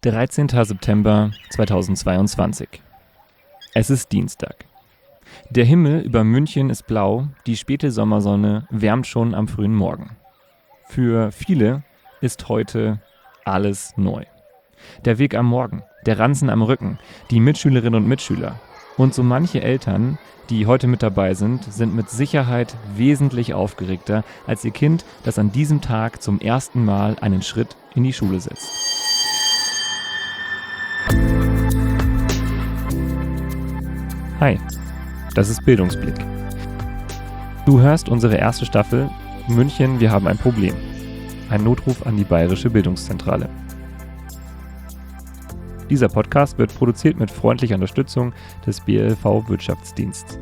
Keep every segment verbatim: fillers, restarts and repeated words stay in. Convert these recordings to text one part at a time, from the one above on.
dreizehnter September zweitausendzweiundzwanzig. Es ist Dienstag. Der Himmel über München ist blau, die späte Sommersonne wärmt schon am frühen Morgen. Für viele ist heute alles neu. Der Weg am Morgen, der Ranzen am Rücken, die Mitschülerinnen und Mitschüler und so manche Eltern, die heute mit dabei sind, sind mit Sicherheit wesentlich aufgeregter als ihr Kind, das an diesem Tag zum ersten Mal einen Schritt in die Schule setzt. Hi, das ist Bildungsblick. Du hörst unsere erste Staffel München, wir haben ein Problem. Ein Notruf an die Bayerische Bildungszentrale. Dieser Podcast wird produziert mit freundlicher Unterstützung des B L V Wirtschaftsdiensts.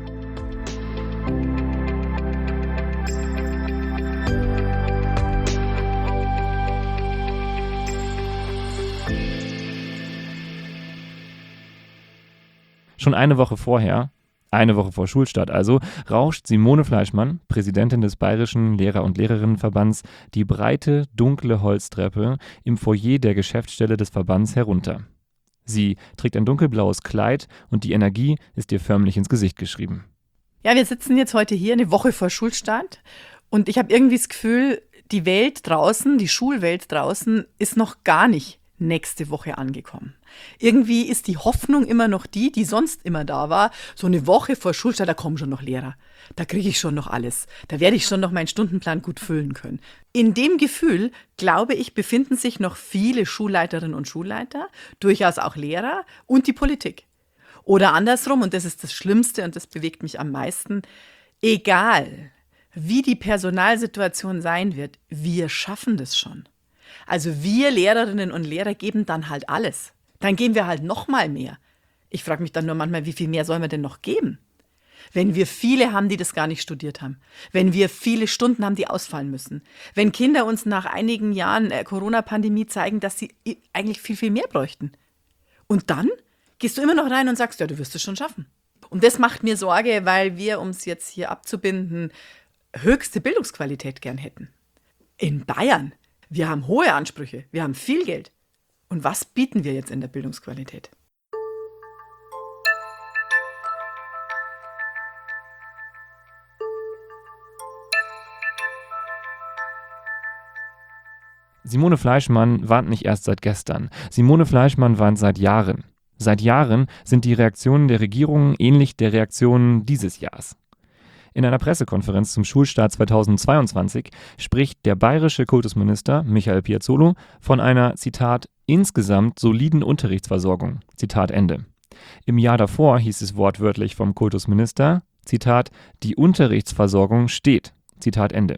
Schon eine Woche vorher, eine Woche vor Schulstart also, rauscht Simone Fleischmann, Präsidentin des Bayerischen Lehrer- und Lehrerinnenverbands, die breite, dunkle Holztreppe im Foyer der Geschäftsstelle des Verbands herunter. Sie trägt ein dunkelblaues Kleid und die Energie ist ihr förmlich ins Gesicht geschrieben. Ja, wir sitzen jetzt heute hier, eine Woche vor Schulstart, und ich habe irgendwie das Gefühl, die Welt draußen, die Schulwelt draußen ist noch gar nicht nächste Woche angekommen. Irgendwie ist die Hoffnung immer noch die, die sonst immer da war. So eine Woche vor Schulstart, da kommen schon noch Lehrer. Da kriege ich schon noch alles. Da werde ich schon noch meinen Stundenplan gut füllen können. In dem Gefühl, glaube ich, befinden sich noch viele Schulleiterinnen und Schulleiter, durchaus auch Lehrer und die Politik. Oder andersrum, und das ist das Schlimmste und das bewegt mich am meisten, egal wie die Personalsituation sein wird, wir schaffen das schon. Also wir Lehrerinnen und Lehrer geben dann halt alles. Dann geben wir halt noch mal mehr. Ich frage mich dann nur manchmal, wie viel mehr sollen wir denn noch geben? Wenn wir viele haben, die das gar nicht studiert haben. Wenn wir viele Stunden haben, die ausfallen müssen. Wenn Kinder uns nach einigen Jahren äh, Corona-Pandemie zeigen, dass sie eigentlich viel, viel mehr bräuchten. Und dann gehst du immer noch rein und sagst, ja, du wirst es schon schaffen. Und das macht mir Sorge, weil wir, um es jetzt hier abzubinden, höchste Bildungsqualität gern hätten. In Bayern. Wir haben hohe Ansprüche, wir haben viel Geld. Und was bieten wir jetzt in der Bildungsqualität? Simone Fleischmann warnt nicht erst seit gestern. Simone Fleischmann warnt seit Jahren. Seit Jahren sind die Reaktionen der Regierung ähnlich der Reaktionen dieses Jahres. In einer Pressekonferenz zum Schulstart zweitausendzweiundzwanzig spricht der bayerische Kultusminister Michael Piazzolo von einer, Zitat, insgesamt soliden Unterrichtsversorgung, Zitat Ende. Im Jahr davor hieß es wortwörtlich vom Kultusminister, Zitat, die Unterrichtsversorgung steht, Zitat Ende.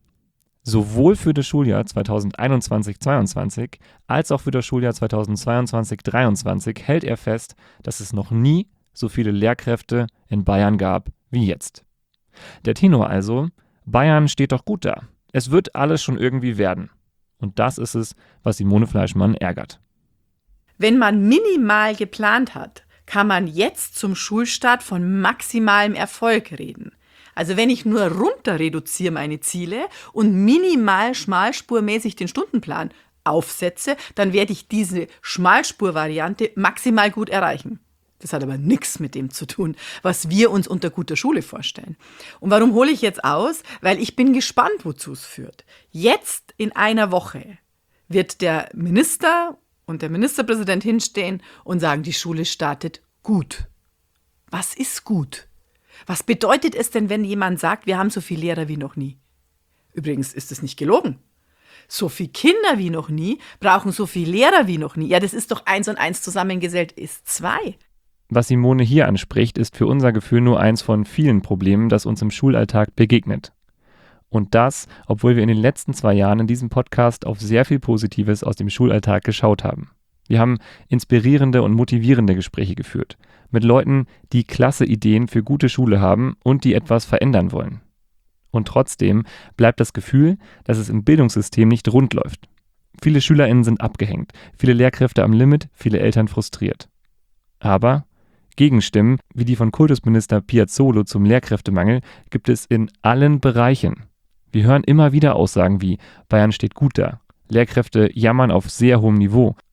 Sowohl für das Schuljahr zweitausendeinundzwanzig zweiundzwanzig als auch für das Schuljahr zweitausendzweiundzwanzig dreiundzwanzig hält er fest, dass es noch nie so viele Lehrkräfte in Bayern gab wie jetzt. Der Tenor also, Bayern steht doch gut da. Es wird alles schon irgendwie werden. Und das ist es, was Simone Fleischmann ärgert. Wenn man minimal geplant hat, kann man jetzt zum Schulstart von maximalem Erfolg reden. Also wenn ich nur runter reduziere meine Ziele und minimal schmalspurmäßig den Stundenplan aufsetze, dann werde ich diese Schmalspurvariante maximal gut erreichen. Das hat aber nichts mit dem zu tun, was wir uns unter guter Schule vorstellen. Und warum hole ich jetzt aus? Weil ich bin gespannt, wozu es führt. Jetzt in einer Woche wird der Minister und der Ministerpräsident hinstehen und sagen, die Schule startet gut. Was ist gut? Was bedeutet es denn, wenn jemand sagt, wir haben so viele Lehrer wie noch nie? Übrigens ist es nicht gelogen. So viele Kinder wie noch nie brauchen so viele Lehrer wie noch nie. Ja, das ist doch eins und eins zusammengesellt ist zwei. Was Simone hier anspricht, ist für unser Gefühl nur eins von vielen Problemen, das uns im Schulalltag begegnet. Und das, obwohl wir in den letzten zwei Jahren in diesem Podcast auf sehr viel Positives aus dem Schulalltag geschaut haben. Wir haben inspirierende und motivierende Gespräche geführt. Mit Leuten, die klasse Ideen für gute Schule haben und die etwas verändern wollen. Und trotzdem bleibt das Gefühl, dass es im Bildungssystem nicht rund läuft. Viele SchülerInnen sind abgehängt, viele Lehrkräfte am Limit, viele Eltern frustriert. Aber Gegenstimmen, wie die von Kultusminister Piazzolo zum Lehrkräftemangel, gibt es in allen Bereichen. Wir hören immer wieder Aussagen wie, Bayern steht gut da, Lehrkräfte jammern auf sehr hohem Niveau,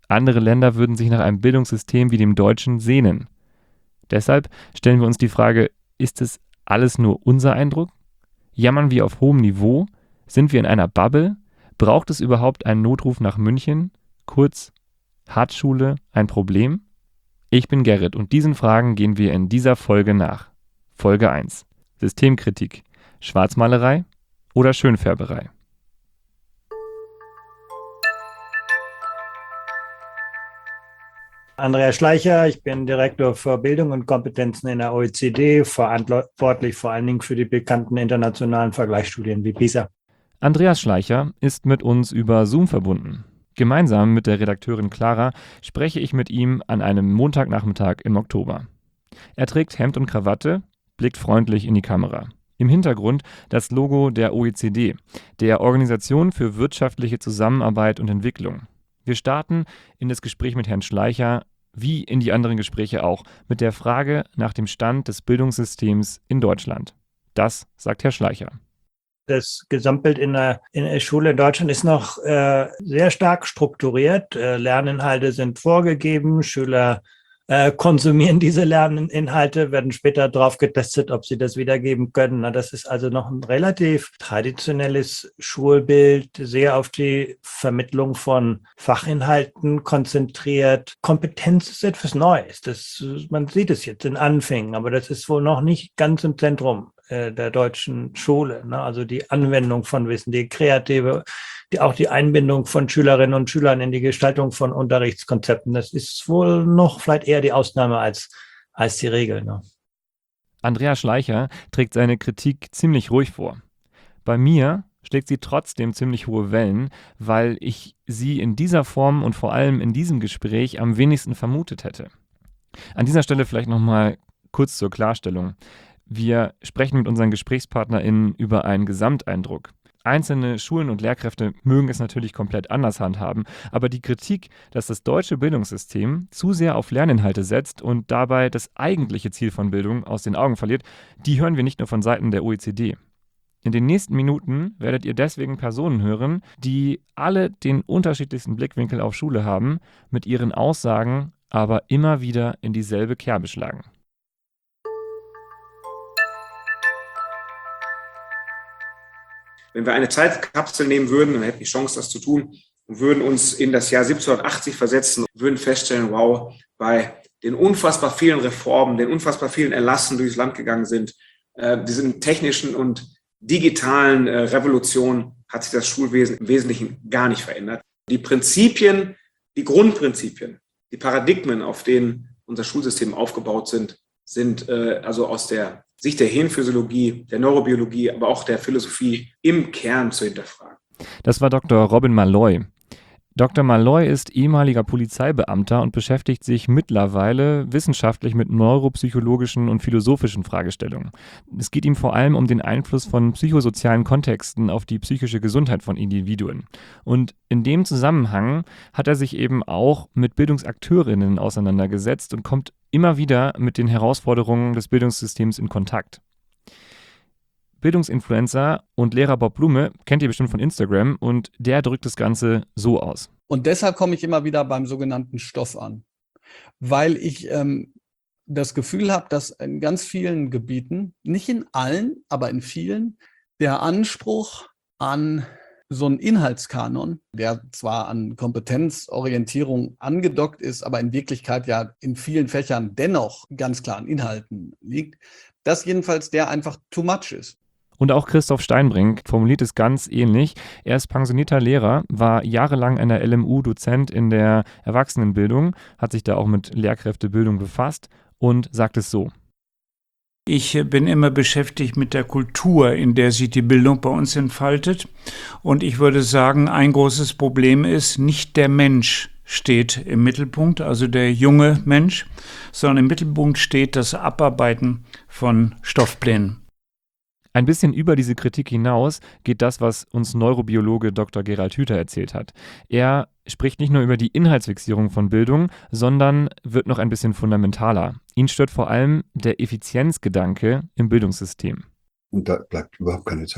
Andere Länder würden sich nach einem Bildungssystem wie dem deutschen sehnen. Deshalb stellen wir uns die Frage, ist es alles nur unser Eindruck? Jammern wir auf hohem Niveau? Sind wir in einer Bubble? Braucht es überhaupt einen Notruf nach München? Kurz, hat Schule ein Problem? Ich bin Gerrit und diesen Fragen gehen wir in dieser Folge nach. Folge eins. Systemkritik. Schwarzmalerei oder Schönfärberei? Andreas Schleicher, ich bin Direktor für Bildung und Kompetenzen in der O E C D, verantwortlich vor allen Dingen für die bekannten internationalen Vergleichsstudien wie PISA. Andreas Schleicher ist mit uns über Zoom verbunden. Gemeinsam mit der Redakteurin Clara spreche ich mit ihm an einem Montagnachmittag im Oktober. Er trägt Hemd und Krawatte, blickt freundlich in die Kamera. Im Hintergrund das Logo der O E C D, der Organisation für wirtschaftliche Zusammenarbeit und Entwicklung. Wir starten in das Gespräch mit Herrn Schleicher, wie in die anderen Gespräche auch, mit der Frage nach dem Stand des Bildungssystems in Deutschland. Das sagt Herr Schleicher. Das Gesamtbild in der, in der Schule in Deutschland ist noch äh, sehr stark strukturiert. Äh, Lerninhalte sind vorgegeben, Schüler äh, konsumieren diese Lerninhalte, werden später drauf getestet, ob sie das wiedergeben können. Na, das ist also noch ein relativ traditionelles Schulbild, sehr auf die Vermittlung von Fachinhalten konzentriert. Kompetenz ist etwas Neues. Das, man sieht es jetzt in Anfängen, aber das ist wohl noch nicht ganz im Zentrum der deutschen Schule, ne? Also die Anwendung von Wissen, die kreative, die, auch die Einbindung von Schülerinnen und Schülern in die Gestaltung von Unterrichtskonzepten, das ist wohl noch vielleicht eher die Ausnahme als, als die Regel. Ne? Andreas Schleicher trägt seine Kritik ziemlich ruhig vor. Bei mir schlägt sie trotzdem ziemlich hohe Wellen, weil ich sie in dieser Form und vor allem in diesem Gespräch am wenigsten vermutet hätte. An dieser Stelle vielleicht nochmal kurz zur Klarstellung. Wir sprechen mit unseren GesprächspartnerInnen über einen Gesamteindruck. Einzelne Schulen und Lehrkräfte mögen es natürlich komplett anders handhaben, aber die Kritik, dass das deutsche Bildungssystem zu sehr auf Lerninhalte setzt und dabei das eigentliche Ziel von Bildung aus den Augen verliert, die hören wir nicht nur von Seiten der O E C D. In den nächsten Minuten werdet ihr deswegen Personen hören, die alle den unterschiedlichsten Blickwinkel auf Schule haben, mit ihren Aussagen aber immer wieder in dieselbe Kerbe schlagen. Wenn wir eine Zeitkapsel nehmen würden, dann hätten wir die Chance, das zu tun, und würden uns in das Jahr siebzehnhundertachtzig versetzen und würden feststellen, wow, bei den unfassbar vielen Reformen, den unfassbar vielen Erlassen, die durchs Land gegangen sind, äh, diesen technischen und digitalen äh, Revolutionen, hat sich das Schulwesen im Wesentlichen gar nicht verändert. Die Prinzipien, die Grundprinzipien, die Paradigmen, auf denen unser Schulsystem aufgebaut sind, sind äh, also aus der Sicht der Hirnphysiologie, der Neurobiologie, aber auch der Philosophie im Kern zu hinterfragen. Das war Doktor Robin Malloy. Doktor Malloy ist ehemaliger Polizeibeamter und beschäftigt sich mittlerweile wissenschaftlich mit neuropsychologischen und philosophischen Fragestellungen. Es geht ihm vor allem um den Einfluss von psychosozialen Kontexten auf die psychische Gesundheit von Individuen. Und in dem Zusammenhang hat er sich eben auch mit Bildungsakteurinnen auseinandergesetzt und kommt immer wieder mit den Herausforderungen des Bildungssystems in Kontakt. Bildungsinfluencer und Lehrer Bob Blume kennt ihr bestimmt von Instagram und der drückt das Ganze so aus. Und deshalb komme ich immer wieder beim sogenannten Stoff an, weil ich ähm, das Gefühl habe, dass in ganz vielen Gebieten, nicht in allen, aber in vielen, der Anspruch an so einen Inhaltskanon, der zwar an Kompetenzorientierung angedockt ist, aber in Wirklichkeit ja in vielen Fächern dennoch ganz klar an Inhalten liegt, dass jedenfalls der einfach too much ist. Und auch Christoph Steinbrink formuliert es ganz ähnlich. Er ist pensionierter Lehrer, war jahrelang an der L M U Dozent in der Erwachsenenbildung, hat sich da auch mit Lehrkräftebildung befasst und sagt es so. Ich bin immer beschäftigt mit der Kultur, in der sich die Bildung bei uns entfaltet. Und ich würde sagen, ein großes Problem ist, nicht der Mensch steht im Mittelpunkt, also der junge Mensch, sondern im Mittelpunkt steht das Abarbeiten von Stoffplänen. Ein bisschen über diese Kritik hinaus geht das, was uns Neurobiologe Doktor Gerald Hüther erzählt hat. Er spricht nicht nur über die Inhaltsfixierung von Bildung, sondern wird noch ein bisschen fundamentaler. Ihn stört vor allem der Effizienzgedanke im Bildungssystem. Und da bleibt überhaupt keine Zeit mehr.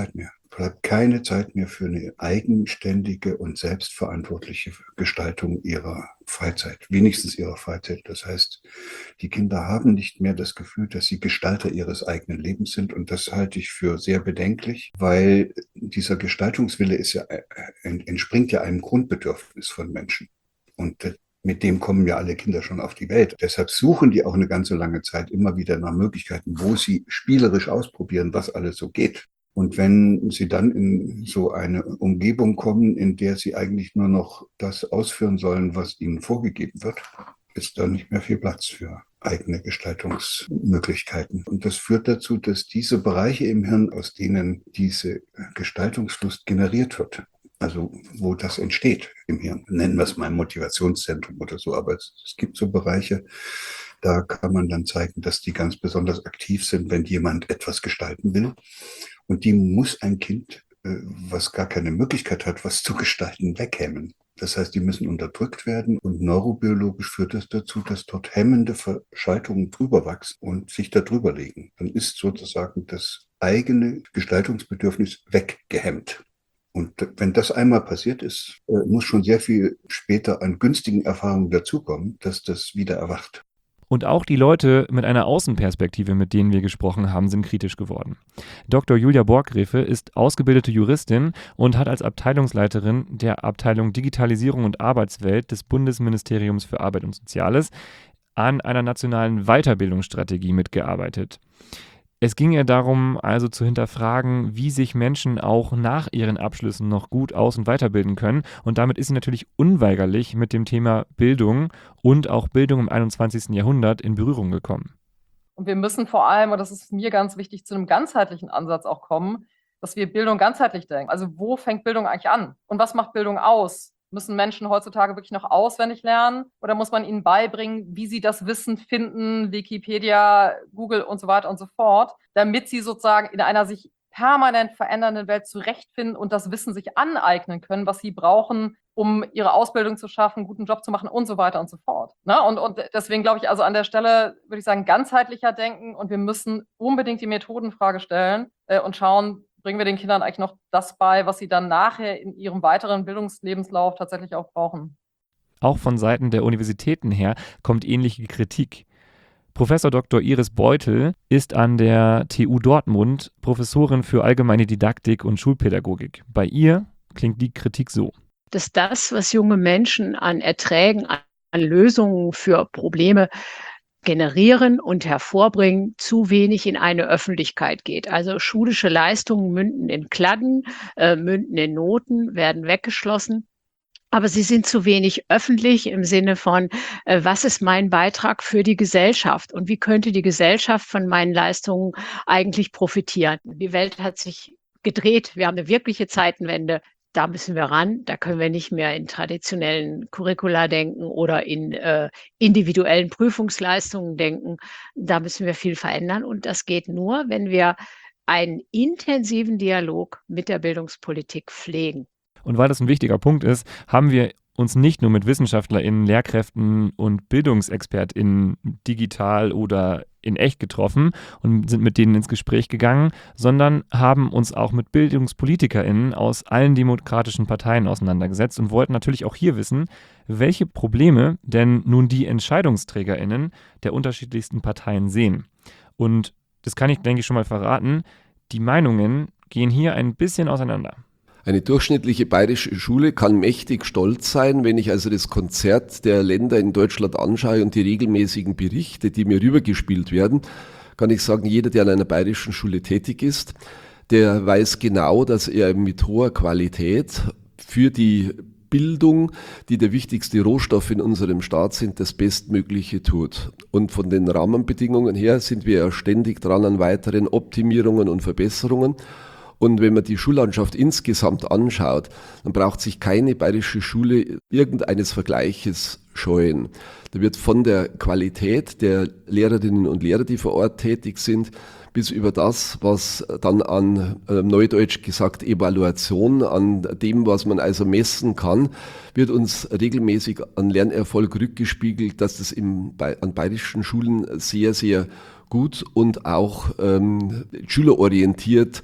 bleibt keine Zeit mehr für eine eigenständige und selbstverantwortliche Gestaltung ihrer Freizeit, wenigstens ihrer Freizeit. Das heißt, die Kinder haben nicht mehr das Gefühl, dass sie Gestalter ihres eigenen Lebens sind, und das halte ich für sehr bedenklich, weil dieser Gestaltungswille ist ja, entspringt ja einem Grundbedürfnis von Menschen, und mit dem kommen ja alle Kinder schon auf die Welt. Deshalb suchen die auch eine ganze lange Zeit immer wieder nach Möglichkeiten, wo sie spielerisch ausprobieren, was alles so geht. Und wenn sie dann in so eine Umgebung kommen, in der sie eigentlich nur noch das ausführen sollen, was ihnen vorgegeben wird, ist da nicht mehr viel Platz für eigene Gestaltungsmöglichkeiten. Und das führt dazu, dass diese Bereiche im Hirn, aus denen diese Gestaltungslust generiert wird, also wo das entsteht im Hirn, nennen wir es mal Motivationszentrum oder so, aber es, es gibt so Bereiche, da kann man dann zeigen, dass die ganz besonders aktiv sind, wenn jemand etwas gestalten will. Und die muss ein Kind, was gar keine Möglichkeit hat, was zu gestalten, weghemmen. Das heißt, die müssen unterdrückt werden, und neurobiologisch führt das dazu, dass dort hemmende Verschaltungen drüber wachsen und sich da drüber legen. Dann ist sozusagen das eigene Gestaltungsbedürfnis weggehemmt. Und wenn das einmal passiert ist, muss schon sehr viel später an günstigen Erfahrungen dazukommen, dass das wieder erwacht. Und auch die Leute mit einer Außenperspektive, mit denen wir gesprochen haben, sind kritisch geworden. Doktor Julia Borggräfe ist ausgebildete Juristin und hat als Abteilungsleiterin der Abteilung Digitalisierung und Arbeitswelt des Bundesministeriums für Arbeit und Soziales an einer nationalen Weiterbildungsstrategie mitgearbeitet. Es ging ihr darum, also zu hinterfragen, wie sich Menschen auch nach ihren Abschlüssen noch gut aus- und weiterbilden können. Und damit ist sie natürlich unweigerlich mit dem Thema Bildung und auch Bildung im einundzwanzigsten Jahrhundert in Berührung gekommen. Und wir müssen vor allem, und das ist mir ganz wichtig, zu einem ganzheitlichen Ansatz auch kommen, dass wir Bildung ganzheitlich denken. Also wo fängt Bildung eigentlich an? Und was macht Bildung aus? Müssen Menschen heutzutage wirklich noch auswendig lernen, oder muss man ihnen beibringen, wie sie das Wissen finden, Wikipedia, Google und so weiter und so fort, damit sie sozusagen in einer sich permanent verändernden Welt zurechtfinden und das Wissen sich aneignen können, was sie brauchen, um ihre Ausbildung zu schaffen, einen guten Job zu machen und so weiter und so fort. Ne? Und, und deswegen glaube ich, also an der Stelle würde ich sagen, ganzheitlicher denken, und wir müssen unbedingt die Methodenfrage stellen äh, und schauen, bringen wir den Kindern eigentlich noch das bei, was sie dann nachher in ihrem weiteren Bildungslebenslauf tatsächlich auch brauchen. Auch von Seiten der Universitäten her kommt ähnliche Kritik. Professor Doktor Iris Beutel ist an der T U Dortmund Professorin für allgemeine Didaktik und Schulpädagogik. Bei ihr klingt die Kritik so: Dass das, was junge Menschen an Erträgen, an Lösungen für Probleme generieren und hervorbringen, zu wenig in eine Öffentlichkeit geht. Also schulische Leistungen münden in Kladden, äh, münden in Noten, werden weggeschlossen. Aber sie sind zu wenig öffentlich im Sinne von, äh, was ist mein Beitrag für die Gesellschaft und wie könnte die Gesellschaft von meinen Leistungen eigentlich profitieren? Die Welt hat sich gedreht. Wir haben eine wirkliche Zeitenwende. Da müssen wir ran. Da können wir nicht mehr in traditionellen Curricula denken oder in äh, individuellen Prüfungsleistungen denken. Da müssen wir viel verändern. Und das geht nur, wenn wir einen intensiven Dialog mit der Bildungspolitik pflegen. Und weil das ein wichtiger Punkt ist, haben wir uns nicht nur mit WissenschaftlerInnen, Lehrkräften und BildungsexpertInnen digital oder in echt getroffen und sind mit denen ins Gespräch gegangen, sondern haben uns auch mit BildungspolitikerInnen aus allen demokratischen Parteien auseinandergesetzt und wollten natürlich auch hier wissen, welche Probleme denn nun die EntscheidungsträgerInnen der unterschiedlichsten Parteien sehen. Und das kann ich, denke ich, schon mal verraten, die Meinungen gehen hier ein bisschen auseinander. Eine durchschnittliche bayerische Schule kann mächtig stolz sein, wenn ich also das Konzert der Länder in Deutschland anschaue und die regelmäßigen Berichte, die mir rübergespielt werden, kann ich sagen, jeder, der an einer bayerischen Schule tätig ist, der weiß genau, dass er mit hoher Qualität für die Bildung, die der wichtigste Rohstoff in unserem Staat sind, das Bestmögliche tut. Und von den Rahmenbedingungen her sind wir ja ständig dran an weiteren Optimierungen und Verbesserungen. Und wenn man die Schullandschaft insgesamt anschaut, dann braucht sich keine bayerische Schule irgendeines Vergleiches scheuen. Da wird von der Qualität der Lehrerinnen und Lehrer, die vor Ort tätig sind, bis über das, was dann an äh, Neudeutsch gesagt Evaluation, an dem, was man also messen kann, wird uns regelmäßig an Lernerfolg rückgespiegelt, dass das im, bei, an bayerischen Schulen sehr, sehr gut und auch ähm, schülerorientiert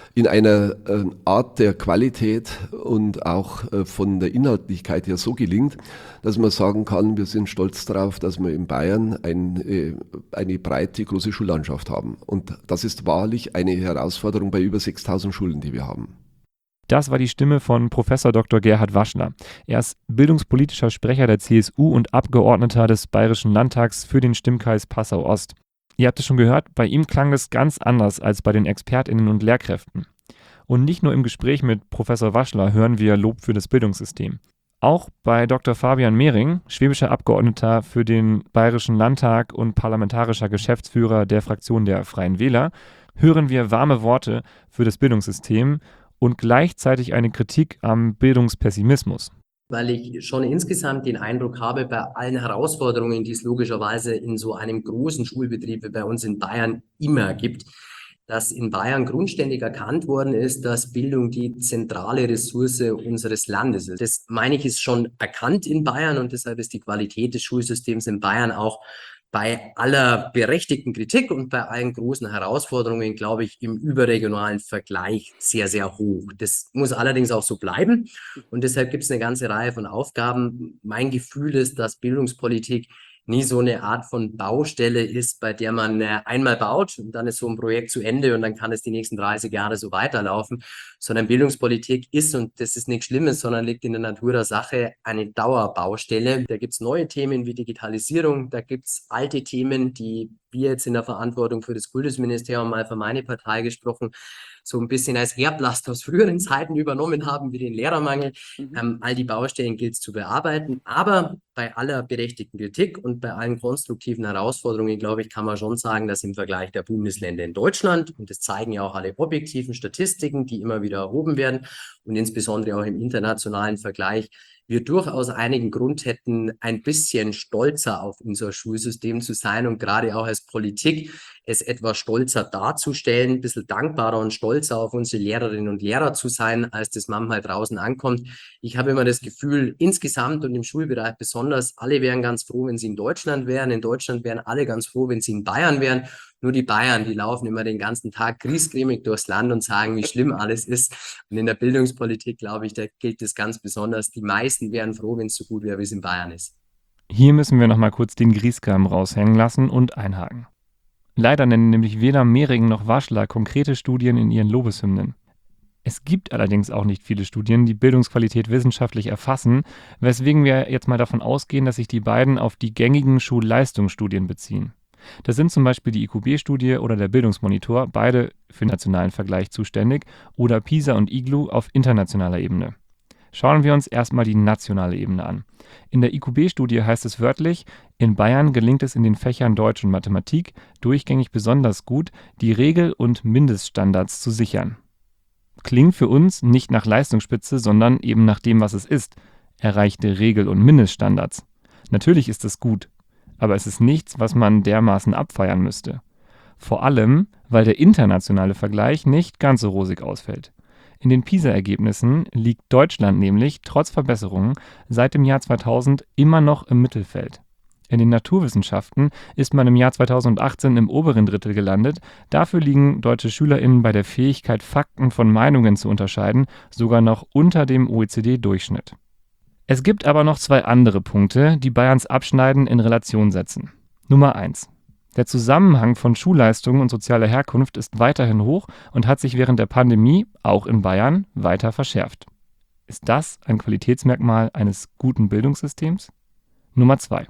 in einer äh, Art der Qualität und auch äh, von der Inhaltlichkeit her so gelingt, dass man sagen kann, wir sind stolz darauf, dass wir in Bayern ein, äh, eine breite, große Schullandschaft haben. Und das ist wahrlich eine Herausforderung bei über sechstausend Schulen, die wir haben. Das war die Stimme von Professor Doktor Gerhard Waschler. Er ist bildungspolitischer Sprecher der C S U und Abgeordneter des Bayerischen Landtags für den Stimmkreis Passau-Ost. Ihr habt es schon gehört, bei ihm klang es ganz anders als bei den ExpertInnen und Lehrkräften. Und nicht nur im Gespräch mit Professor Waschler hören wir Lob für das Bildungssystem. Auch bei Doktor Fabian Mehring, schwäbischer Abgeordneter für den Bayerischen Landtag und parlamentarischer Geschäftsführer der Fraktion der Freien Wähler, hören wir warme Worte für das Bildungssystem und gleichzeitig eine Kritik am Bildungspessimismus. Weil ich schon insgesamt den Eindruck habe, bei allen Herausforderungen, die es logischerweise in so einem großen Schulbetrieb wie bei uns in Bayern immer gibt, dass in Bayern grundständig erkannt worden ist, dass Bildung die zentrale Ressource unseres Landes ist. Das, meine ich, ist schon erkannt in Bayern und deshalb ist die Qualität des Schulsystems in Bayern auch bei aller berechtigten Kritik und bei allen großen Herausforderungen, glaube ich, im überregionalen Vergleich sehr, sehr hoch. Das muss allerdings auch so bleiben und deshalb gibt es eine ganze Reihe von Aufgaben. Mein Gefühl ist, dass Bildungspolitik nie so eine Art von Baustelle ist, bei der man äh, einmal baut und dann ist so ein Projekt zu Ende und dann kann es die nächsten dreißig Jahre so weiterlaufen, sondern Bildungspolitik ist, und das ist nichts Schlimmes, sondern liegt in der Natur der Sache, eine Dauerbaustelle. Da gibt es neue Themen wie Digitalisierung, da gibt es alte Themen, die wir jetzt in der Verantwortung für das Kultusministerium, mal für meine Partei gesprochen, so ein bisschen als Erblast aus früheren Zeiten übernommen haben, wie den Lehrermangel. Mhm. Ähm, all die Baustellen gilt es zu bearbeiten. Aber bei aller berechtigten Kritik und bei allen konstruktiven Herausforderungen, glaube ich, kann man schon sagen, dass im Vergleich der Bundesländer in Deutschland, und das zeigen ja auch alle objektiven Statistiken, die immer wieder erhoben werden, und insbesondere auch im internationalen Vergleich, wir durchaus einigen Grund hätten, ein bisschen stolzer auf unser Schulsystem zu sein und gerade auch als Politik es etwas stolzer darzustellen, ein bisschen dankbarer und stolzer auf unsere Lehrerinnen und Lehrer zu sein, als das manchmal draußen ankommt. Ich habe immer das Gefühl, insgesamt und im Schulbereich besonders, alle wären ganz froh, wenn sie in Deutschland wären. In Deutschland wären alle ganz froh, wenn sie in Bayern wären. Nur die Bayern, die laufen immer den ganzen Tag griesgrämig durchs Land und sagen, wie schlimm alles ist. Und in der Bildungspolitik, glaube ich, da gilt das ganz besonders. Die meisten wären froh, wenn es so gut wäre, wie es in Bayern ist. Hier müssen wir nochmal kurz den Griesgram raushängen lassen und einhaken. Leider nennen nämlich weder Mehring noch Waschler konkrete Studien in ihren Lobeshymnen. Es gibt allerdings auch nicht viele Studien, die Bildungsqualität wissenschaftlich erfassen, weswegen wir jetzt mal davon ausgehen, dass sich die beiden auf die gängigen Schulleistungsstudien beziehen. Das sind zum Beispiel die I Q B-Studie oder der Bildungsmonitor, beide für nationalen Vergleich zuständig, oder PISA und I G L U auf internationaler Ebene. Schauen wir uns erstmal die nationale Ebene an. In der I Q B-Studie heißt es wörtlich, in Bayern gelingt es in den Fächern Deutsch und Mathematik durchgängig besonders gut, die Regel- und Mindeststandards zu sichern. Klingt für uns nicht nach Leistungsspitze, sondern eben nach dem, was es ist, erreichte Regel- und Mindeststandards. Natürlich ist es gut, aber es ist nichts, was man dermaßen abfeiern müsste. Vor allem, weil der internationale Vergleich nicht ganz so rosig ausfällt. In den PISA-Ergebnissen liegt Deutschland nämlich trotz Verbesserungen seit dem Jahr zweitausend immer noch im Mittelfeld. In den Naturwissenschaften ist man im Jahr zweitausendachtzehn im oberen Drittel gelandet. Dafür liegen deutsche SchülerInnen bei der Fähigkeit, Fakten von Meinungen zu unterscheiden, sogar noch unter dem O E C D-Durchschnitt. Es gibt aber noch zwei andere Punkte, die Bayerns Abschneiden in Relation setzen. Nummer eins. Der Zusammenhang von Schulleistungen und sozialer Herkunft ist weiterhin hoch und hat sich während der Pandemie, auch in Bayern, weiter verschärft. Ist das ein Qualitätsmerkmal eines guten Bildungssystems? Nummer zwei.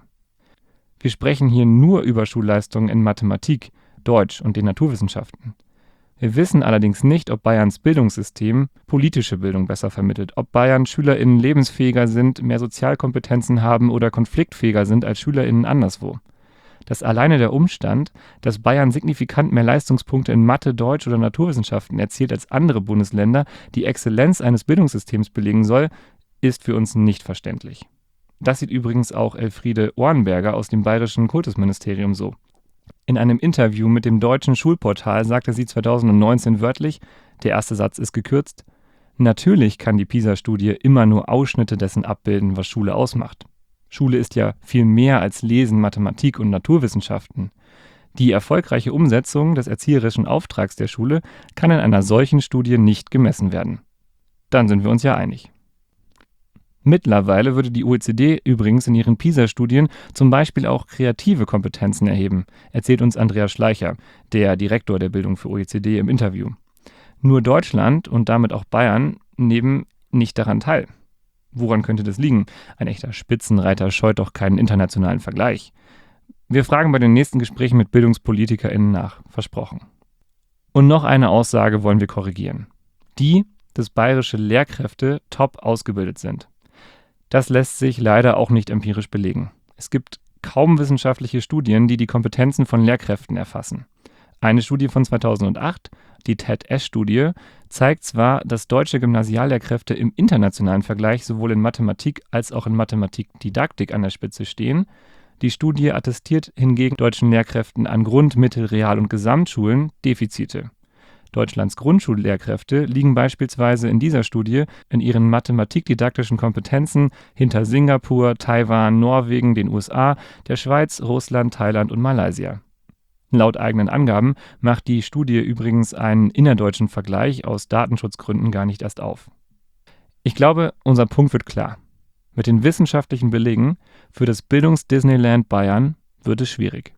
Wir sprechen hier nur über Schulleistungen in Mathematik, Deutsch und den Naturwissenschaften. Wir wissen allerdings nicht, ob Bayerns Bildungssystem politische Bildung besser vermittelt, ob Bayern SchülerInnen lebensfähiger sind, mehr Sozialkompetenzen haben oder konfliktfähiger sind als SchülerInnen anderswo. Dass alleine der Umstand, dass Bayern signifikant mehr Leistungspunkte in Mathe, Deutsch oder Naturwissenschaften erzielt als andere Bundesländer, die Exzellenz eines Bildungssystems belegen soll, ist für uns nicht verständlich. Das sieht übrigens auch Elfriede Ohrenberger aus dem Bayerischen Kultusministerium so. In einem Interview mit dem Deutschen Schulportal sagte sie zweitausendneunzehn wörtlich, der erste Satz ist gekürzt, natürlich kann die PISA-Studie immer nur Ausschnitte dessen abbilden, was Schule ausmacht. Schule ist ja viel mehr als Lesen, Mathematik und Naturwissenschaften. Die erfolgreiche Umsetzung des erzieherischen Auftrags der Schule kann in einer solchen Studie nicht gemessen werden. Dann sind wir uns ja einig. Mittlerweile würde die O E C D übrigens in ihren PISA-Studien zum Beispiel auch kreative Kompetenzen erheben, erzählt uns Andreas Schleicher, der Direktor der Bildung für O E C D, im Interview. Nur Deutschland und damit auch Bayern nehmen nicht daran teil. Woran könnte das liegen? Ein echter Spitzenreiter scheut doch keinen internationalen Vergleich. Wir fragen bei den nächsten Gesprächen mit BildungspolitikerInnen nach, versprochen. Und noch eine Aussage wollen wir korrigieren. Die, dass bayerische Lehrkräfte top ausgebildet sind. Das lässt sich leider auch nicht empirisch belegen. Es gibt kaum wissenschaftliche Studien, die die Kompetenzen von Lehrkräften erfassen. Eine Studie von zweitausendacht, die T E D-S-Studie, zeigt zwar, dass deutsche Gymnasiallehrkräfte im internationalen Vergleich sowohl in Mathematik als auch in Mathematikdidaktik an der Spitze stehen. Die Studie attestiert hingegen deutschen Lehrkräften an Grund-, Mittel-, Real- und Gesamtschulen Defizite. Deutschlands Grundschullehrkräfte liegen beispielsweise in dieser Studie in ihren mathematikdidaktischen Kompetenzen hinter Singapur, Taiwan, Norwegen, den U S A, der Schweiz, Russland, Thailand und Malaysia. Laut eigenen Angaben macht die Studie übrigens einen innerdeutschen Vergleich aus Datenschutzgründen gar nicht erst auf. Ich glaube, unser Punkt wird klar. Mit den wissenschaftlichen Belegen für das Bildungs-Disneyland Bayern wird es schwierig.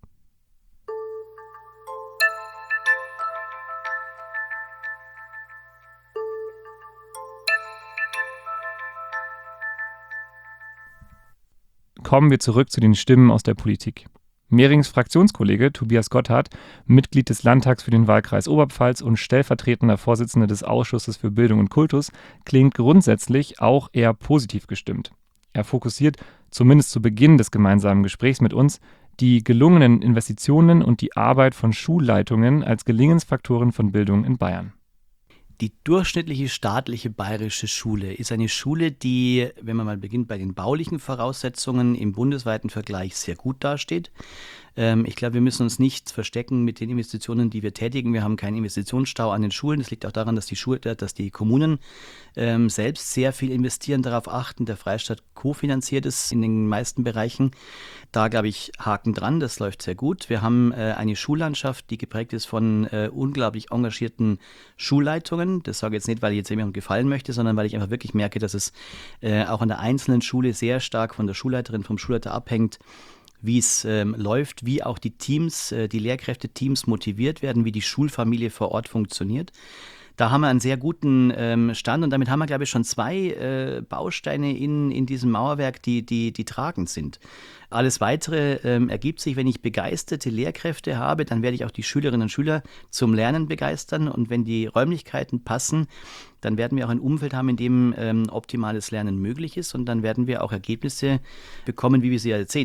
Kommen wir zurück zu den Stimmen aus der Politik. Mehrings Fraktionskollege Tobias Gotthard, Mitglied des Landtags für den Wahlkreis Oberpfalz und stellvertretender Vorsitzender des Ausschusses für Bildung und Kultus, klingt grundsätzlich auch eher positiv gestimmt. Er fokussiert, zumindest zu Beginn des gemeinsamen Gesprächs mit uns, die gelungenen Investitionen und die Arbeit von Schulleitungen als Gelingensfaktoren von Bildung in Bayern. Die durchschnittliche staatliche bayerische Schule ist eine Schule, die, wenn man mal beginnt bei den baulichen Voraussetzungen, im bundesweiten Vergleich sehr gut dasteht. Ähm, ich glaube, wir müssen uns nicht verstecken mit den Investitionen, die wir tätigen. Wir haben keinen Investitionsstau an den Schulen. Das liegt auch daran, dass die, Schule, dass die Kommunen ähm, selbst sehr viel investieren, darauf achten. Der Freistaat kofinanziert es in den meisten Bereichen. Da, glaube ich, Haken dran, das läuft sehr gut. Wir haben äh, eine Schullandschaft, die geprägt ist von äh, unglaublich engagierten Schulleitungen. Das sage ich jetzt nicht, weil ich jetzt jemandem gefallen möchte, sondern weil ich einfach wirklich merke, dass es äh, auch an der einzelnen Schule sehr stark von der Schulleiterin, vom Schulleiter abhängt, wie es ähm, läuft, wie auch die Teams, äh, die Lehrkräfteteams motiviert werden, wie die Schulfamilie vor Ort funktioniert. Da haben wir einen sehr guten ähm, Stand und damit haben wir, glaube ich, schon zwei äh, Bausteine in, in diesem Mauerwerk, die, die, die tragend sind. Alles Weitere ähm, ergibt sich, wenn ich begeisterte Lehrkräfte habe, dann werde ich auch die Schülerinnen und Schüler zum Lernen begeistern und wenn die Räumlichkeiten passen, dann werden wir auch ein Umfeld haben, in dem ähm, optimales Lernen möglich ist und dann werden wir auch Ergebnisse bekommen, wie wir sie ja jetzt sehen.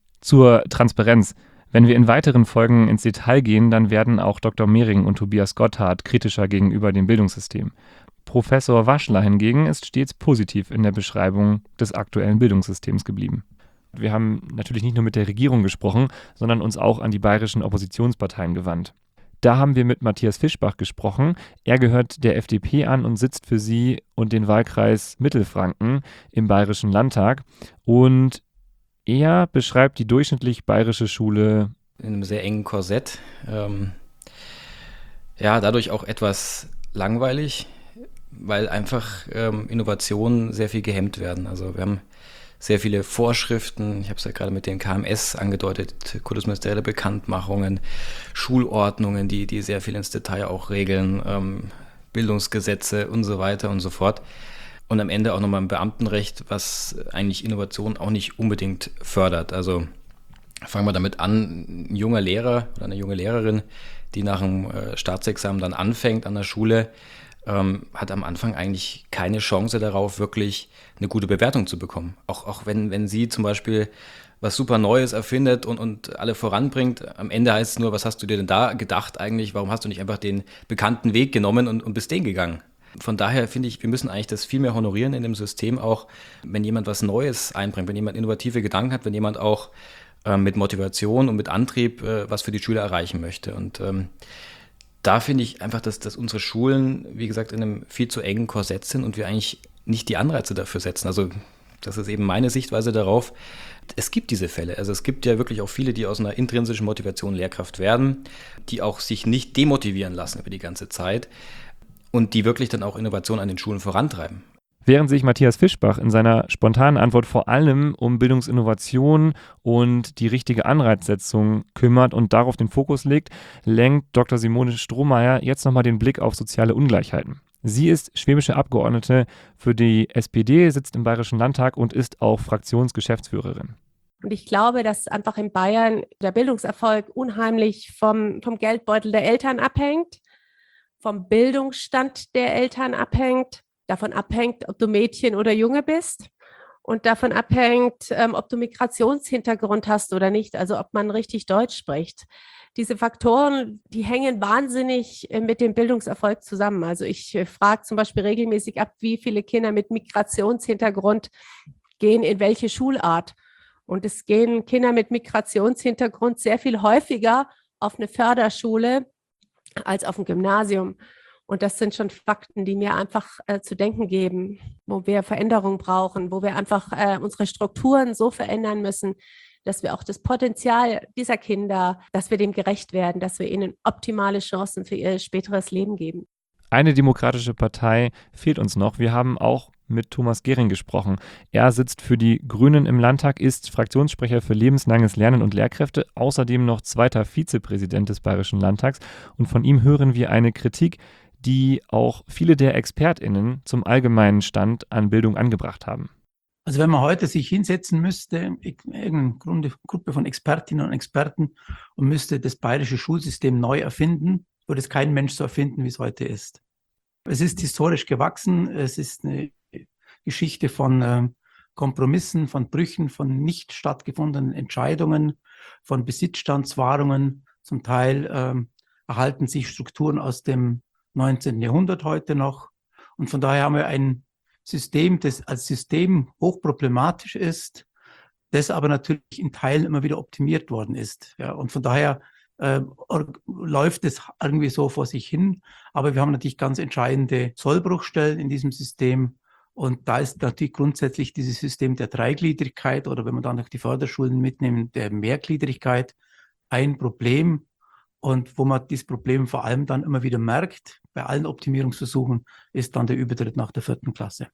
Zur Transparenz. Wenn wir in weiteren Folgen ins Detail gehen, dann werden auch Doktor Mehring und Tobias Gotthard kritischer gegenüber dem Bildungssystem. Professor Waschler hingegen ist stets positiv in der Beschreibung des aktuellen Bildungssystems geblieben. Wir haben natürlich nicht nur mit der Regierung gesprochen, sondern uns auch an die bayerischen Oppositionsparteien gewandt. Da haben wir mit Matthias Fischbach gesprochen. Er gehört der F D P an und sitzt für sie und den Wahlkreis Mittelfranken im Bayerischen Landtag. Und er beschreibt die durchschnittlich bayerische Schule in einem sehr engen Korsett. Ähm, ja, dadurch auch etwas langweilig, weil einfach ähm, Innovationen sehr viel gehemmt werden. Also wir haben sehr viele Vorschriften, ich habe es ja gerade mit den K M S angedeutet, kultusministerielle Bekanntmachungen, Schulordnungen, die, die sehr viel ins Detail auch regeln, ähm, Bildungsgesetze und so weiter und so fort. Und am Ende auch nochmal ein Beamtenrecht, was eigentlich Innovation auch nicht unbedingt fördert. Also fangen wir damit an, ein junger Lehrer oder eine junge Lehrerin, die nach dem Staatsexamen dann anfängt an der Schule, ähm, hat am Anfang eigentlich keine Chance darauf, wirklich eine gute Bewertung zu bekommen. Auch, auch wenn, wenn sie zum Beispiel was super Neues erfindet und, und alle voranbringt, am Ende heißt es nur, was hast du dir denn da gedacht eigentlich? Warum hast du nicht einfach den bekannten Weg genommen und, und bist den gegangen? Von daher finde ich, wir müssen eigentlich das viel mehr honorieren in dem System, auch wenn jemand was Neues einbringt, wenn jemand innovative Gedanken hat, wenn jemand auch äh, mit Motivation und mit Antrieb äh, was für die Schüler erreichen möchte. Und ähm, da finde ich einfach, dass, dass unsere Schulen, wie gesagt, in einem viel zu engen Korsett sind und wir eigentlich nicht die Anreize dafür setzen. Also das ist eben meine Sichtweise darauf, es gibt diese Fälle. Also es gibt ja wirklich auch viele, die aus einer intrinsischen Motivation Lehrkraft werden, die auch sich nicht demotivieren lassen über die ganze Zeit und die wirklich dann auch Innovation an den Schulen vorantreiben. Während sich Matthias Fischbach in seiner spontanen Antwort vor allem um Bildungsinnovation und die richtige Anreizsetzung kümmert und darauf den Fokus legt, lenkt Doktor Simone Strohmeier jetzt nochmal den Blick auf soziale Ungleichheiten. Sie ist schwäbische Abgeordnete für die S P D, sitzt im Bayerischen Landtag und ist auch Fraktionsgeschäftsführerin. Und ich glaube, dass einfach in Bayern der Bildungserfolg unheimlich vom, vom Geldbeutel der Eltern abhängt, vom Bildungsstand der Eltern abhängt, davon abhängt, ob du Mädchen oder Junge bist und davon abhängt, ähm, ob du Migrationshintergrund hast oder nicht, also ob man richtig Deutsch spricht. Diese Faktoren, die hängen wahnsinnig äh, mit dem Bildungserfolg zusammen. Also ich äh, frage zum Beispiel regelmäßig ab, wie viele Kinder mit Migrationshintergrund gehen in welche Schulart. Und es gehen Kinder mit Migrationshintergrund sehr viel häufiger auf eine Förderschule als auf ein Gymnasium. Und das sind schon Fakten, die mir einfach äh, zu denken geben, wo wir Veränderungen brauchen, wo wir einfach äh, unsere Strukturen so verändern müssen, dass wir auch das Potenzial dieser Kinder, dass wir dem gerecht werden, dass wir ihnen optimale Chancen für ihr späteres Leben geben. Eine demokratische Partei fehlt uns noch. Wir haben auch mit Thomas Gehring gesprochen. Er sitzt für die Grünen im Landtag, ist Fraktionssprecher für lebenslanges Lernen und Lehrkräfte, außerdem noch zweiter Vizepräsident des Bayerischen Landtags. Und von ihm hören wir eine Kritik, die auch viele der ExpertInnen zum allgemeinen Stand an Bildung angebracht haben. Also wenn man heute sich hinsetzen müsste, irgendeine Gruppe von Expertinnen und Experten und müsste das bayerische Schulsystem neu erfinden, würde es kein Mensch so erfinden, wie es heute ist. Es ist historisch gewachsen, es ist eine Geschichte von äh, Kompromissen, von Brüchen, von nicht stattgefundenen Entscheidungen, von Besitzstandswahrungen. Zum Teil äh, erhalten sich Strukturen aus dem neunzehnten Jahrhundert heute noch. Und von daher haben wir ein System, das als System hochproblematisch ist, das aber natürlich in Teilen immer wieder optimiert worden ist. Ja, und von daher äh, läuft es irgendwie so vor sich hin. Aber wir haben natürlich ganz entscheidende Sollbruchstellen in diesem System. Und da ist natürlich grundsätzlich dieses System der Dreigliedrigkeit oder wenn man dann noch die Förderschulen mitnehmen, der Mehrgliedrigkeit ein Problem. Und wo man dieses Problem vor allem dann immer wieder merkt, bei allen Optimierungsversuchen, ist dann der Übertritt nach der vierten Klasse.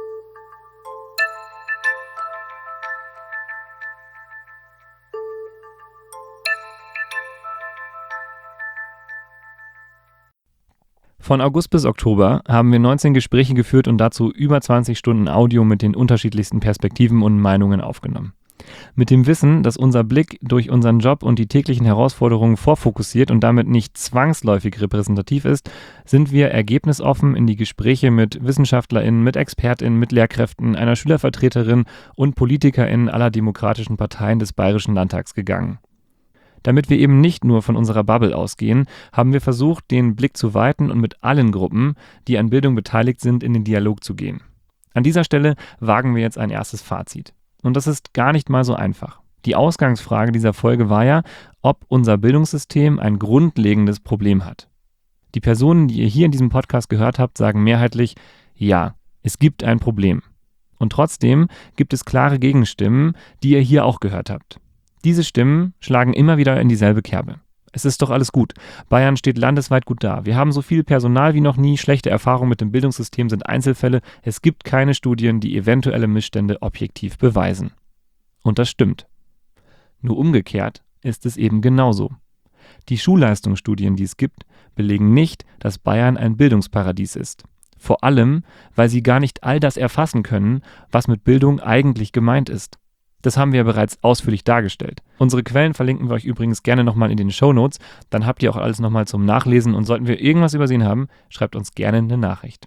Von August bis Oktober haben wir neunzehn Gespräche geführt und dazu über zwanzig Stunden Audio mit den unterschiedlichsten Perspektiven und Meinungen aufgenommen. Mit dem Wissen, dass unser Blick durch unseren Job und die täglichen Herausforderungen vorfokussiert und damit nicht zwangsläufig repräsentativ ist, sind wir ergebnisoffen in die Gespräche mit WissenschaftlerInnen, mit ExpertInnen, mit Lehrkräften, einer Schülervertreterin und PolitikerInnen aller demokratischen Parteien des Bayerischen Landtags gegangen. Damit wir eben nicht nur von unserer Bubble ausgehen, haben wir versucht, den Blick zu weiten und mit allen Gruppen, die an Bildung beteiligt sind, in den Dialog zu gehen. An dieser Stelle wagen wir jetzt ein erstes Fazit. Und das ist gar nicht mal so einfach. Die Ausgangsfrage dieser Folge war ja, ob unser Bildungssystem ein grundlegendes Problem hat. Die Personen, die ihr hier in diesem Podcast gehört habt, sagen mehrheitlich, ja, es gibt ein Problem. Und trotzdem gibt es klare Gegenstimmen, die ihr hier auch gehört habt. Diese Stimmen schlagen immer wieder in dieselbe Kerbe. Es ist doch alles gut. Bayern steht landesweit gut da. Wir haben so viel Personal wie noch nie. Schlechte Erfahrungen mit dem Bildungssystem sind Einzelfälle. Es gibt keine Studien, die eventuelle Missstände objektiv beweisen. Und das stimmt. Nur umgekehrt ist es eben genauso. Die Schulleistungsstudien, die es gibt, belegen nicht, dass Bayern ein Bildungsparadies ist. Vor allem, weil sie gar nicht all das erfassen können, was mit Bildung eigentlich gemeint ist. Das haben wir ja bereits ausführlich dargestellt. Unsere Quellen verlinken wir euch übrigens gerne nochmal in den Shownotes. Dann habt ihr auch alles nochmal zum Nachlesen. Und sollten wir irgendwas übersehen haben, schreibt uns gerne eine Nachricht.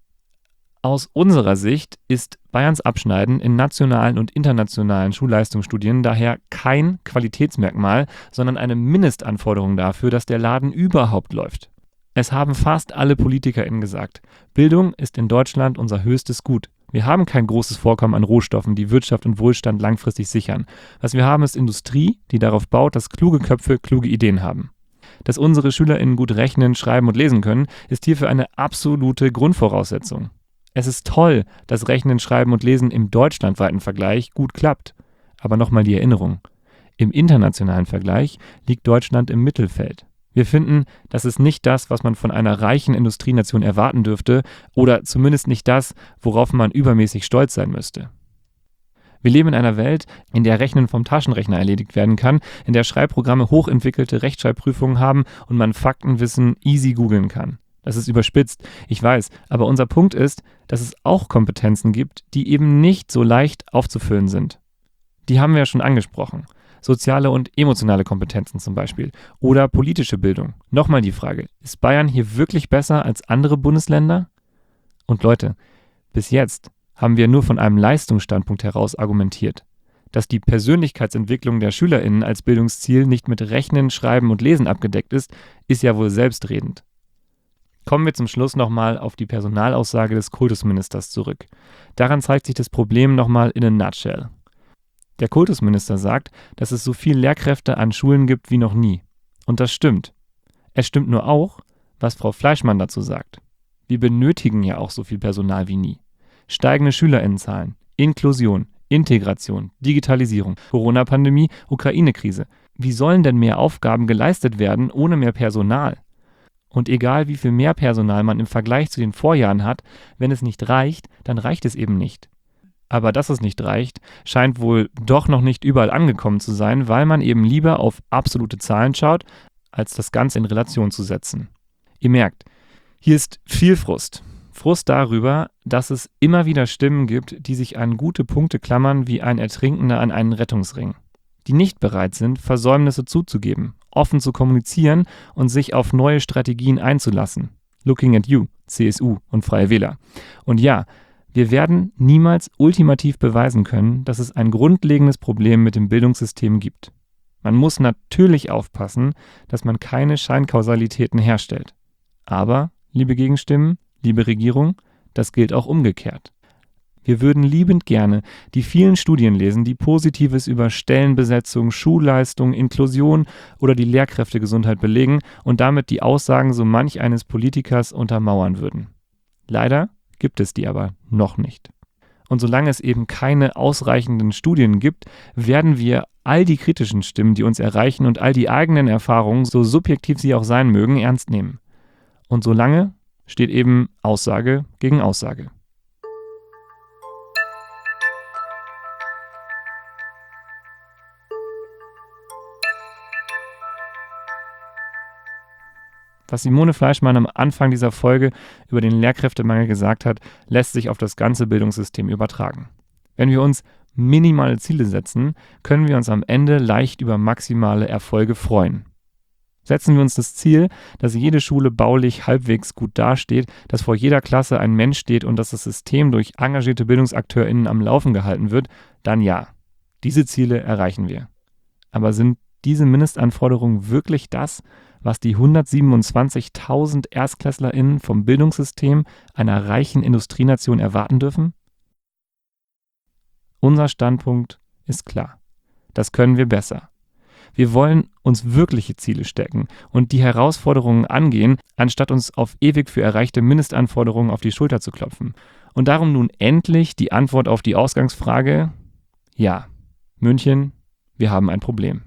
Aus unserer Sicht ist Bayerns Abschneiden in nationalen und internationalen Schulleistungsstudien daher kein Qualitätsmerkmal, sondern eine Mindestanforderung dafür, dass der Laden überhaupt läuft. Es haben fast alle PolitikerInnen gesagt, Bildung ist in Deutschland unser höchstes Gut. Wir haben kein großes Vorkommen an Rohstoffen, die Wirtschaft und Wohlstand langfristig sichern. Was wir haben, ist Industrie, die darauf baut, dass kluge Köpfe kluge Ideen haben. Dass unsere SchülerInnen gut rechnen, schreiben und lesen können, ist hierfür eine absolute Grundvoraussetzung. Es ist toll, dass Rechnen, Schreiben und Lesen im deutschlandweiten Vergleich gut klappt. Aber nochmal die Erinnerung. Im internationalen Vergleich liegt Deutschland im Mittelfeld. Wir finden, das ist nicht das, was man von einer reichen Industrienation erwarten dürfte oder zumindest nicht das, worauf man übermäßig stolz sein müsste. Wir leben in einer Welt, in der Rechnen vom Taschenrechner erledigt werden kann, in der Schreibprogramme hochentwickelte Rechtschreibprüfungen haben und man Faktenwissen easy googeln kann. Das ist überspitzt, ich weiß, aber unser Punkt ist, dass es auch Kompetenzen gibt, die eben nicht so leicht aufzufüllen sind. Die haben wir ja schon angesprochen. Soziale und emotionale Kompetenzen zum Beispiel. Oder politische Bildung. Nochmal die Frage, ist Bayern hier wirklich besser als andere Bundesländer? Und Leute, bis jetzt haben wir nur von einem Leistungsstandpunkt heraus argumentiert. Dass die Persönlichkeitsentwicklung der SchülerInnen als Bildungsziel nicht mit Rechnen, Schreiben und Lesen abgedeckt ist, ist ja wohl selbstredend. Kommen wir zum Schluss nochmal auf die Personalaussage des Kultusministers zurück. Daran zeigt sich das Problem nochmal in a nutshell. Der Kultusminister sagt, dass es so viele Lehrkräfte an Schulen gibt wie noch nie. Und das stimmt. Es stimmt nur auch, was Frau Fleischmann dazu sagt. Wir benötigen ja auch so viel Personal wie nie. Steigende SchülerInnenzahlen, Inklusion, Integration, Digitalisierung, Corona-Pandemie, Ukraine-Krise. Wie sollen denn mehr Aufgaben geleistet werden ohne mehr Personal? Und egal wie viel mehr Personal man im Vergleich zu den Vorjahren hat, wenn es nicht reicht, dann reicht es eben nicht. Aber dass es nicht reicht, scheint wohl doch noch nicht überall angekommen zu sein, weil man eben lieber auf absolute Zahlen schaut, als das Ganze in Relation zu setzen. Ihr merkt, hier ist viel Frust. Frust darüber, dass es immer wieder Stimmen gibt, die sich an gute Punkte klammern wie ein Ertrinkender an einen Rettungsring. Die nicht bereit sind, Versäumnisse zuzugeben, offen zu kommunizieren und sich auf neue Strategien einzulassen. Looking at you, C S U und Freie Wähler. Und ja, wir werden niemals ultimativ beweisen können, dass es ein grundlegendes Problem mit dem Bildungssystem gibt. Man muss natürlich aufpassen, dass man keine Scheinkausalitäten herstellt. Aber, liebe Gegenstimmen, liebe Regierung, das gilt auch umgekehrt. Wir würden liebend gerne die vielen Studien lesen, die Positives über Stellenbesetzung, Schulleistung, Inklusion oder die Lehrkräftegesundheit belegen und damit die Aussagen so manch eines Politikers untermauern würden. Leider gibt es die aber noch nicht. Und solange es eben keine ausreichenden Studien gibt, werden wir all die kritischen Stimmen, die uns erreichen und all die eigenen Erfahrungen, so subjektiv sie auch sein mögen, ernst nehmen. Und solange steht eben Aussage gegen Aussage. Was Simone Fleischmann am Anfang dieser Folge über den Lehrkräftemangel gesagt hat, lässt sich auf das ganze Bildungssystem übertragen. Wenn wir uns minimale Ziele setzen, können wir uns am Ende leicht über maximale Erfolge freuen. Setzen wir uns das Ziel, dass jede Schule baulich halbwegs gut dasteht, dass vor jeder Klasse ein Mensch steht und dass das System durch engagierte BildungsakteurInnen am Laufen gehalten wird, dann ja, diese Ziele erreichen wir. Aber sind diese Mindestanforderungen wirklich das, was die hundertsiebenundzwanzigtausend ErstklässlerInnen vom Bildungssystem einer reichen Industrienation erwarten dürfen? Unser Standpunkt ist klar. Das können wir besser. Wir wollen uns wirkliche Ziele stecken und die Herausforderungen angehen, anstatt uns auf ewig für erreichte Mindestanforderungen auf die Schulter zu klopfen. Und darum nun endlich die Antwort auf die Ausgangsfrage: Ja, München, wir haben ein Problem.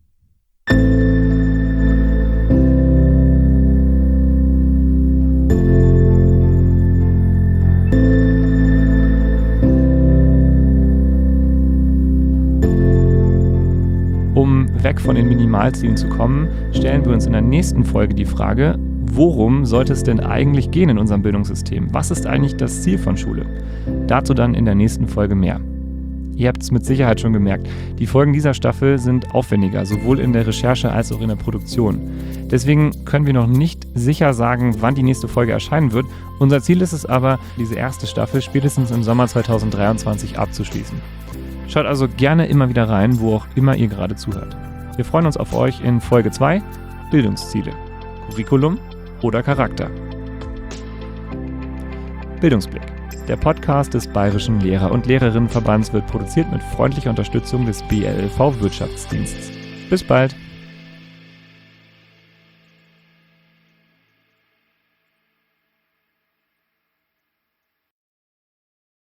Um weg von den Minimalzielen zu kommen, stellen wir uns in der nächsten Folge die Frage, worum sollte es denn eigentlich gehen in unserem Bildungssystem? Was ist eigentlich das Ziel von Schule? Dazu dann in der nächsten Folge mehr. Ihr habt es mit Sicherheit schon gemerkt, die Folgen dieser Staffel sind aufwendiger, sowohl in der Recherche als auch in der Produktion. Deswegen können wir noch nicht sicher sagen, wann die nächste Folge erscheinen wird. Unser Ziel ist es aber, diese erste Staffel spätestens im Sommer zweitausenddreiundzwanzig abzuschließen. Schaut also gerne immer wieder rein, wo auch immer ihr gerade zuhört. Wir freuen uns auf euch in Folge zwei, Bildungsziele, Curriculum oder Charakter. Bildungsblick. Der Podcast des Bayerischen Lehrer- und Lehrerinnenverbands wird produziert mit freundlicher Unterstützung des B L L V Wirtschaftsdienstes. Bis bald!